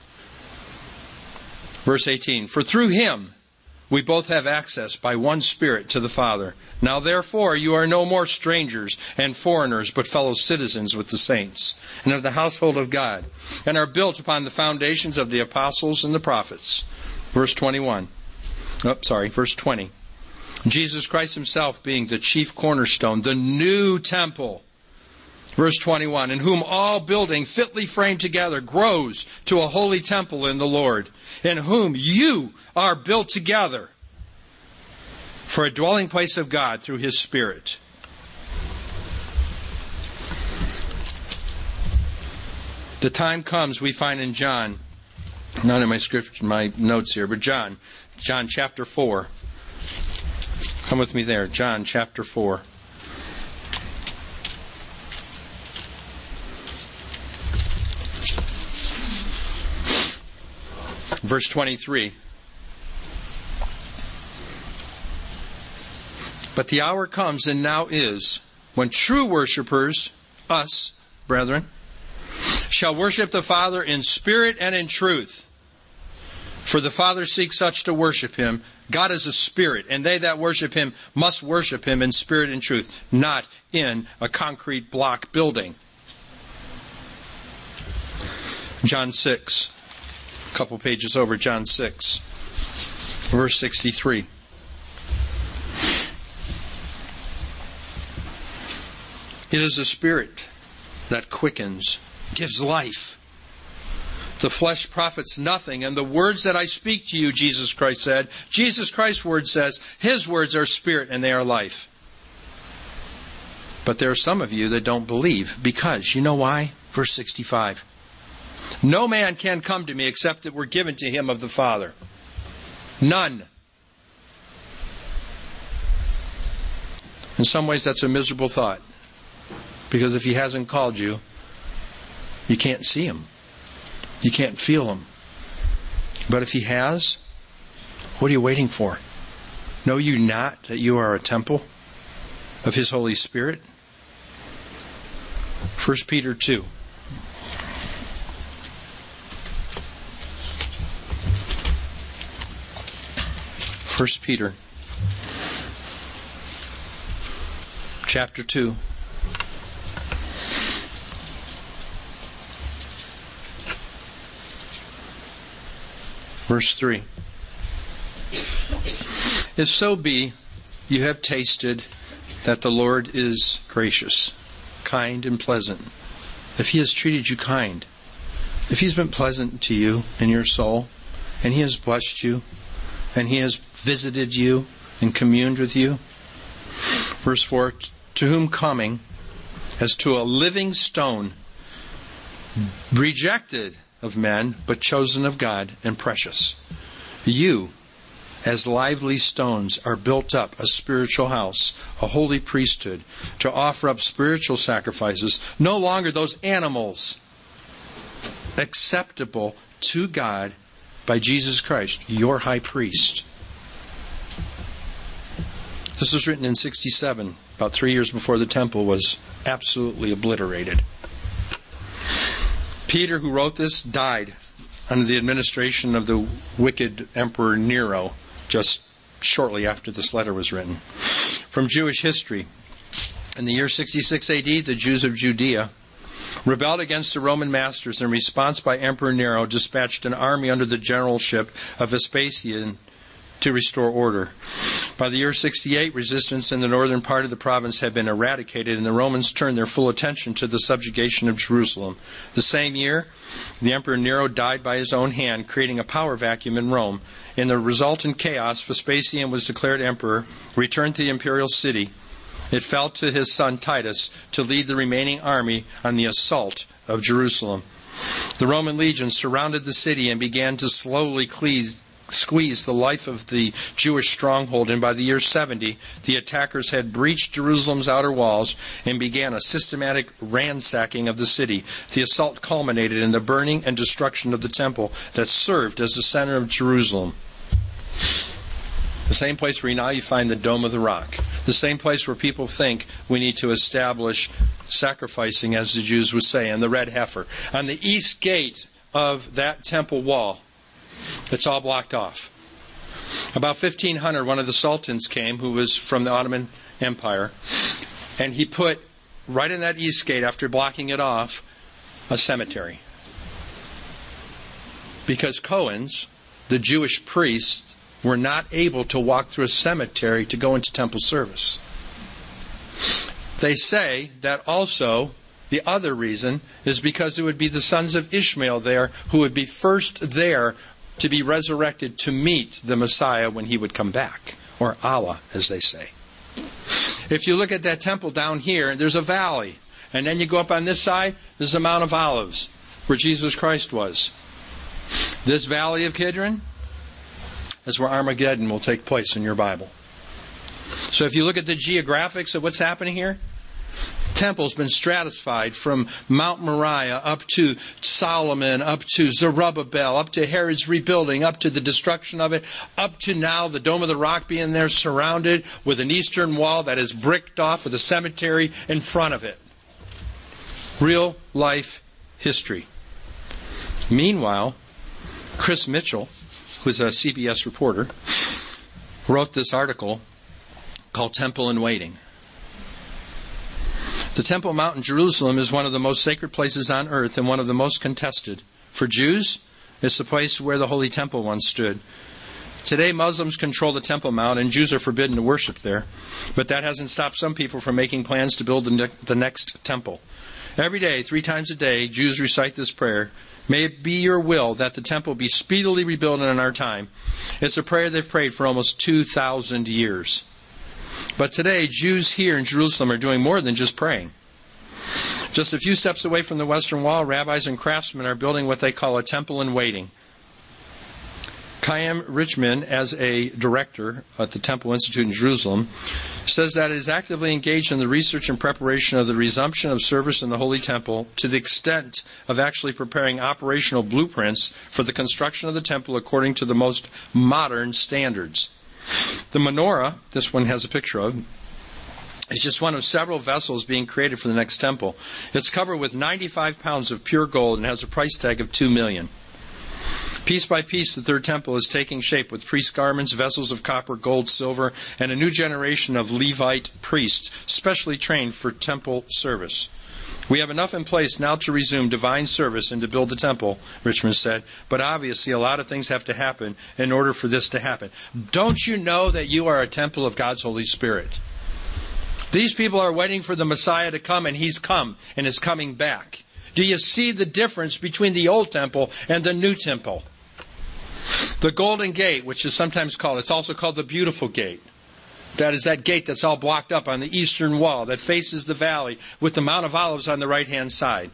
[SPEAKER 1] Verse 18, for through him we both have access by one Spirit to the Father. Now therefore you are no more strangers and foreigners, but fellow citizens with the saints, and of the household of God, and are built upon the foundations of the apostles and the prophets. Verse 20. Jesus Christ himself being the chief cornerstone, the new temple. Verse 21, in whom all building fitly framed together grows to a holy temple in the Lord, in whom you are built together for a dwelling place of God through his Spirit. The time comes, we find in John, not in my script, my notes here, but John chapter 4. Come with me there, John chapter 4. Verse 23. But the hour comes, and now is, when true worshipers, us, brethren, shall worship the Father in spirit and in truth. For the Father seeks such to worship him. God is a spirit, and they that worship him must worship him in spirit and truth, not in a concrete block building. John 6. A couple pages over, John 6, verse 63. It is the Spirit that quickens, gives life. The flesh profits nothing, and the words that I speak to you, Jesus Christ said, Jesus Christ's word says, his words are spirit and they are life. But there are some of you that don't believe, because, you know why? Verse 65. No man can come to me except it were given to him of the Father. None. In some ways that's a miserable thought. Because if he hasn't called you, you can't see him. You can't feel him. But if he has, what are you waiting for? Know you not that you are a temple of his Holy Spirit? 1 Peter 2. 1 Peter chapter 2. Verse 3. If so be you have tasted that the Lord is gracious, kind, and pleasant. If he has treated you kind, if he's been pleasant to you in your soul, and he has blessed you, and he has visited you and communed with you. Verse 4, to whom coming as to a living stone, rejected of men, but chosen of God and precious. You, as lively stones, are built up a spiritual house, a holy priesthood, to offer up spiritual sacrifices, no longer those animals, acceptable to God by Jesus Christ, your high priest. This was written in 67, about 3 years before the temple was absolutely obliterated. Peter, who wrote this, died under the administration of the wicked Emperor Nero, just shortly after this letter was written. From Jewish history, in the year 66 AD, the Jews of Judea rebelled against the Roman masters. In response, by Emperor Nero, dispatched an army under the generalship of Vespasian to restore order. By the year 68, resistance in the northern part of the province had been eradicated, and the Romans turned their full attention to the subjugation of Jerusalem. The same year, the Emperor Nero died by his own hand, creating a power vacuum in Rome. In the resultant chaos, Vespasian was declared emperor, returned to the imperial city, It fell to his son Titus to lead the remaining army on the assault of Jerusalem. The Roman legions surrounded the city and began to slowly squeeze the life of the Jewish stronghold, and by the year 70, the attackers had breached Jerusalem's outer walls and began a systematic ransacking of the city. The assault culminated in the burning and destruction of the temple that served as the center of Jerusalem. The same place where now you find the Dome of the Rock. The same place where people think we need to establish sacrificing, as the Jews would say, and the red heifer. On the east gate of that temple wall, it's all blocked off. About 1500, one of the sultans came, who was from the Ottoman Empire, and he put right in that east gate, after blocking it off, a cemetery. Because Cohens, the Jewish priests, were not able to walk through a cemetery to go into temple service. They say that also the other reason is because it would be the sons of Ishmael there who would be first there to be resurrected to meet the Messiah when he would come back, or Allah, as they say. If you look at that temple down here, there's a valley, and then you go up on this side, there's the Mount of Olives, where Jesus Christ was. This valley of Kidron is where Armageddon will take place in your Bible. So if you look at the geographics of what's happening here, temple's been stratified from Mount Moriah up to Solomon, up to Zerubbabel, up to Herod's rebuilding, up to the destruction of it, up to now the Dome of the Rock being there surrounded with an eastern wall that is bricked off with a cemetery in front of it. Real life history. Meanwhile, Chris Mitchell, who's a CBS reporter, wrote this article called Temple in Waiting. The Temple Mount in Jerusalem is one of the most sacred places on earth and one of the most contested. For Jews, it's the place where the Holy Temple once stood. Today, Muslims control the Temple Mount, and Jews are forbidden to worship there. But that hasn't stopped some people from making plans to build the next temple. Every day, 3 times a day, Jews recite this prayer: "May it be your will that the temple be speedily rebuilt in our time." It's a prayer they've prayed for almost 2,000 years. But today, Jews here in Jerusalem are doing more than just praying. Just a few steps away from the Western Wall, rabbis and craftsmen are building what they call a temple in waiting. Chaim Richman, as a director at the Temple Institute in Jerusalem, says that it is actively engaged in the research and preparation of the resumption of service in the Holy Temple, to the extent of actually preparing operational blueprints for the construction of the temple according to the most modern standards. The menorah, this one has a picture of, is just one of several vessels being created for the next temple. It's covered with 95 pounds of pure gold and has a price tag of $2 million. Piece by piece, the third temple is taking shape with priest garments, vessels of copper, gold, silver, and a new generation of Levite priests, specially trained for temple service. We have enough in place now to resume divine service and to build the temple, Richmond said, but obviously a lot of things have to happen in order for this to happen. Don't you know that you are a temple of God's Holy Spirit? These people are waiting for the Messiah to come, and He's come and is coming back. Do you see the difference between the old temple and the new temple? The Golden Gate, which is sometimes called, it's also called the Beautiful Gate. That is that gate that's all blocked up on the eastern wall that faces the valley with the Mount of Olives on the right-hand side.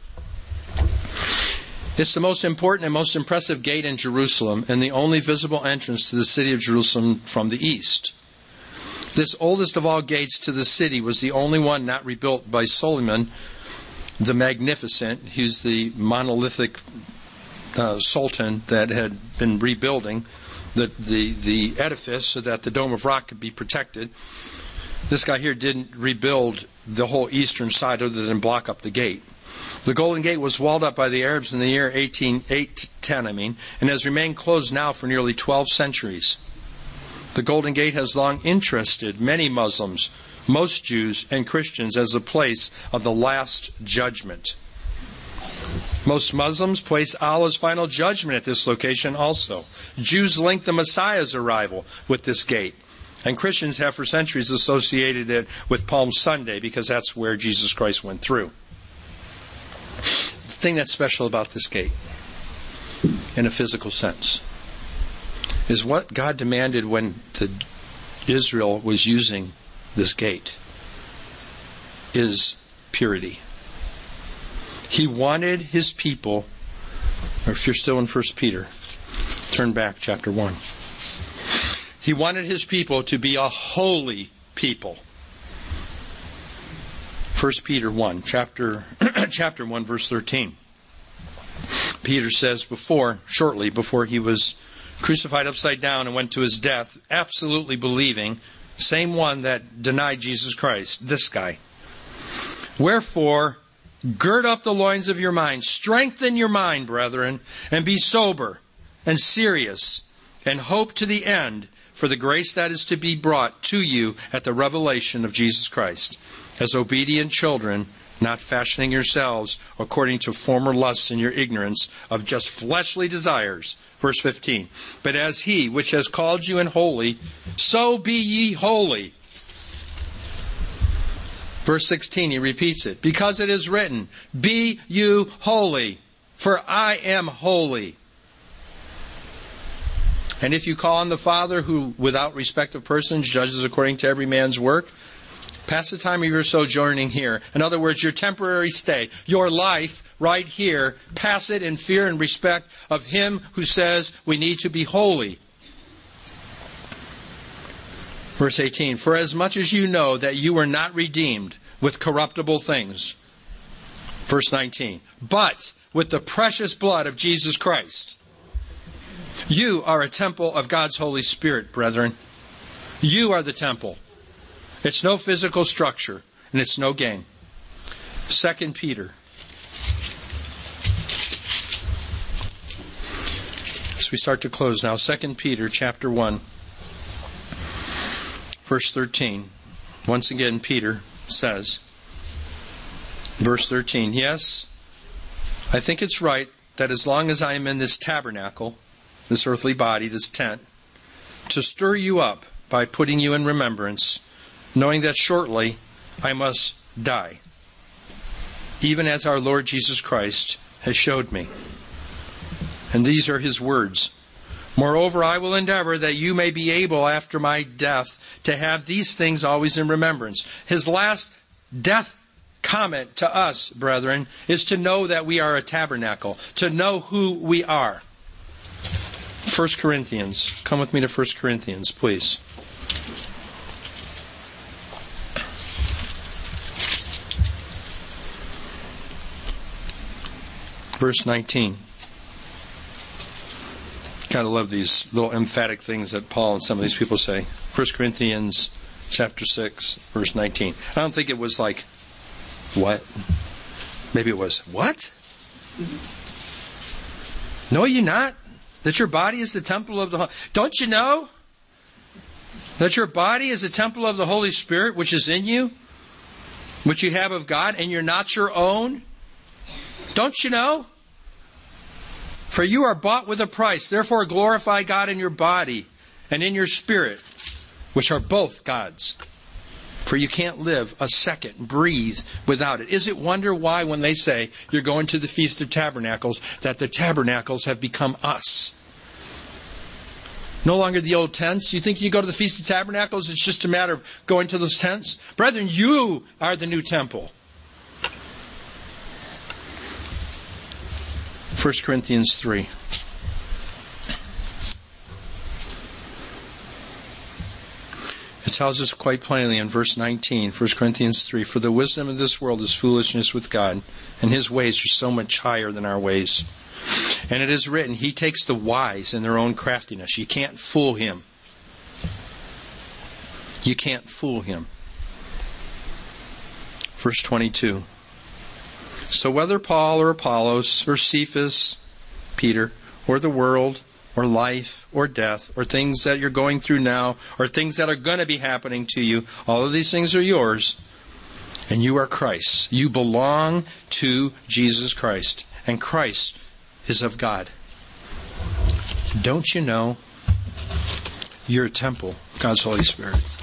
[SPEAKER 1] It's the most important and most impressive gate in Jerusalem and the only visible entrance to the city of Jerusalem from the east. This oldest of all gates to the city was the only one not rebuilt by Solomon the Magnificent. He's the monolithic sultan that had been rebuilding the edifice so that the Dome of Rock could be protected. This guy here didn't rebuild the whole eastern side other than block up the gate. The Golden Gate was walled up by the Arabs in the year 810, and has remained closed now for nearly 12 centuries. The Golden Gate has long interested many Muslims, most Jews, and Christians as a place of the Last Judgment. Most Muslims place Allah's final judgment at this location also. Jews link the Messiah's arrival with this gate. And Christians have for centuries associated it with Palm Sunday because that's where Jesus Christ went through. The thing that's special about this gate, in a physical sense, is what God demanded when Israel was using this gate. is purity. He wanted his people, or if you're still in 1 Peter, turn back chapter 1. He wanted his people to be a holy people. 1 Peter 1, chapter 1, verse 13. Peter says shortly before he was crucified upside down and went to his death, absolutely believing, same one that denied Jesus Christ, this guy. Wherefore, gird up the loins of your mind, strengthen your mind, brethren, and be sober and serious, and hope to the end for the grace that is to be brought to you at the revelation of Jesus Christ, as obedient children, not fashioning yourselves according to former lusts in your ignorance of just fleshly desires. Verse 15. But as he which has called you in holy, so be ye holy. Verse 16, he repeats it. Because it is written, be you holy, for I am holy. And if you call on the Father, who without respect of persons judges according to every man's work, pass the time of your sojourning here. In other words, your temporary stay, your life right here, pass it in fear and respect of Him who says we need to be holy. Verse 18, for as much as you know that you were not redeemed with corruptible things. Verse 19, but with the precious blood of Jesus Christ. You are a temple of God's Holy Spirit, brethren. You are the temple. It's no physical structure, and it's no game. 2 Peter. As we start to close now, 2 Peter chapter 1, verse 13. Once again, Peter says, verse 13, yes, I think it's right that as long as I am in this tabernacle, this earthly body, this tent, to stir you up by putting you in remembrance, knowing that shortly I must die, even as our Lord Jesus Christ has showed me. And these are His words. Moreover, I will endeavor that you may be able after my death to have these things always in remembrance. His last death comment to us, brethren, is to know that we are a tabernacle, to know who we are. 1 Corinthians. Come with me to 1 Corinthians, please. Verse 19. Gotta love these little emphatic things that Paul and some of these people say. 1 Corinthians chapter 6, verse 19. I don't think it was like, what? Maybe it was, what? Know ye not that your body is the temple of the... Don't you know that your body is the temple of the Holy Spirit which is in you, which you have of God, and you're not your own? Don't you know? For you are bought with a price. Therefore glorify God in your body and in your spirit, which are both God's. For you can't live a second, breathe without it. Is it wonder why when they say you're going to the Feast of Tabernacles, that the tabernacles have become us? No longer the old tents. You think you go to the Feast of Tabernacles, it's just a matter of going to those tents? Brethren, you are the new temple. 1 Corinthians 3. It tells us quite plainly in verse 19, 1 Corinthians 3, for the wisdom of this world is foolishness with God, and His ways are so much higher than our ways. And it is written, He takes the wise in their own craftiness. You can't fool Him. You can't fool Him. Verse 22. So whether Paul or Apollos or Cephas, Peter, or the world, or life, or death, or things that you're going through now, or things that are going to be happening to you, all of these things are yours, and you are Christ's. You belong to Jesus Christ, and Christ is of God. Don't you know you're a temple, God's Holy Spirit?